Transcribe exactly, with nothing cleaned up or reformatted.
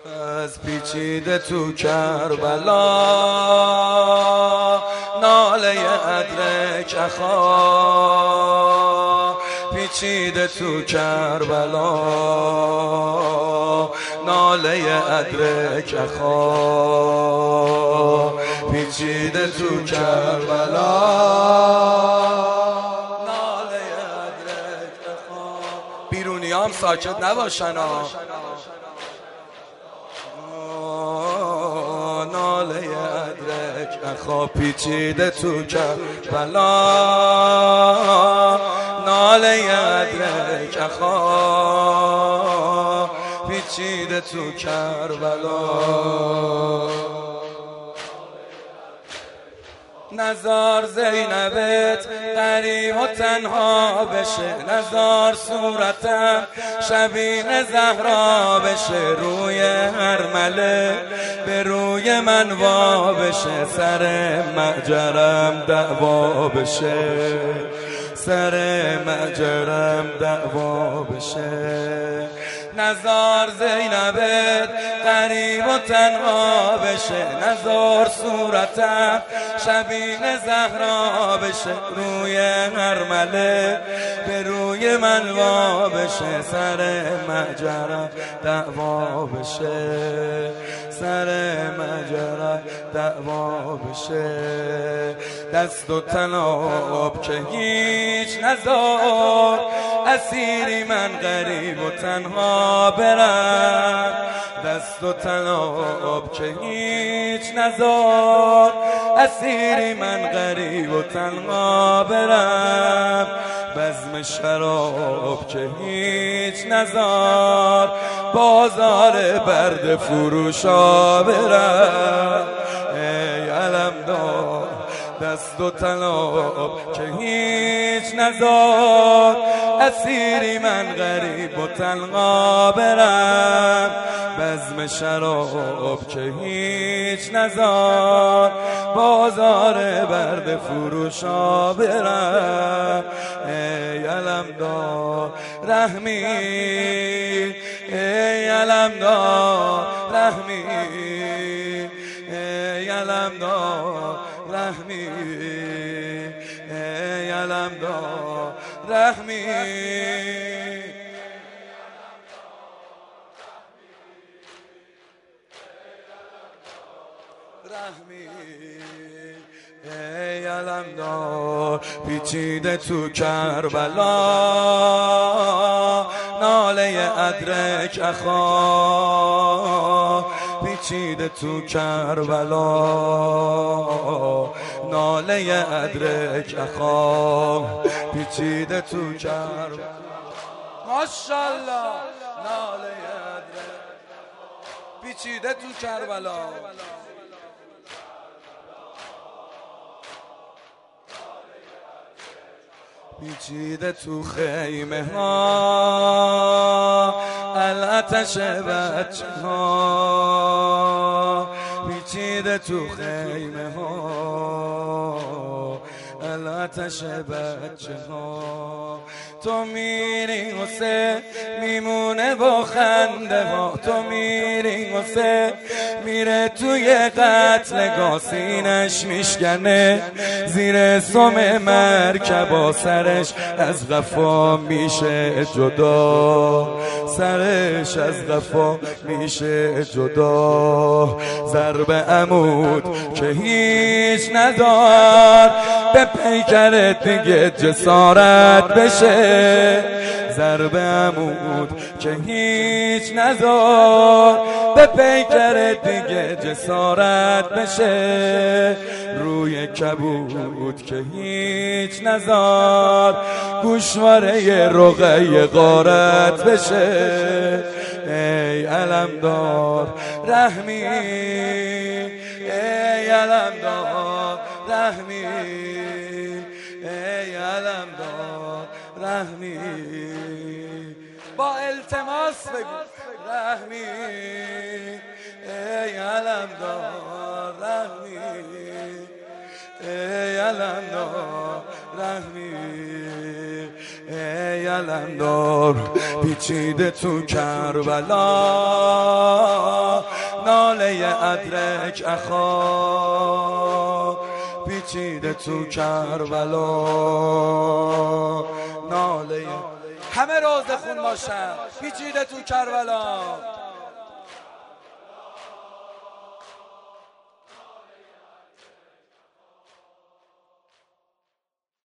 از پیچیده تو کربلا ناله ادرک اخا، پیچیده تو کربلا ناله ادرک اخا، پیچیده تو کربلا ناله ادرک اخا. بیرونی هم ساکت نباشن ها، ناله ادرک اخا، پیچیده تو کربلا ناله ادرک اخا، پیچیده تو کربلا. نزار زینبت غریب و تنها بشه، نزار صورتم شبیه زهرا بشه، روی هر مله به روی من وا بشه، سر مأجرم دعوا بشه، سر مأجرم دعوا بشه. نزار زینبت غریب و تنها بشه، نزار صورتم شبیه زهرا بشه، روی هر مله به روی من وا بشه، سر مأجرم دعوا بشه، سر مأجرم دعوا بشه. دست و تناب که هیچ نزار، اسیری من غریب و تنها برم، دست و تناب که هیچ نزار، اسیری من غریب و تنها برم، بزم شراب که هیچ نزار، بازار برد فروشا برم. ای علمدار دست و تناب که هیچ نزار، اسیری من غریب و تنها برم، بزم شراب که هیچ نزار، بازار برد فروشا برم. ای علمدار رحمی، ای علمدار رحمی، ای علمدار رحمی، ای علمدار رحمی. رحمی ای علمدار، پیچیده تو کربلا ناله ادرک اخا، پیچیده تو کربلا ناله ادرک اخا، پیچیده تو کربلا. ماشاءالله ناله ادرک پیچیده تو کربلا. پیچیده تو خیمه ها الاتش بچه ها، پیچیده تو خیمه ها الاتش بچه ها. تو میری حسین میمونه با خنده ها، تو میری حسین میره توی قتلگاه، سینش میشکنه زیر سم مرکبا، سرش از قفا میشه جدا، سرش از قفا میشه جدا. ضرب عمود که هیچ ندار، به پیکرت دیگه جسارت بشه، ضرب عمود که هیچ نزار، به پیکرت دیگه جسارت بشه، روی کبود که هیچ نزار، گوشواره رقیه غارت بشه. ای علمدار رحمی، ای علمدار رحمی، ای علمدار رحمی. با التماس بگو رحمی، ای علمدار رحمی، ای علمدار رحمی، ای علمدار پیچیده تو کربلا ناله ادرک اخا پیچیده تو کربلا ناله همه روز خون باشن پیچیده تو کربلا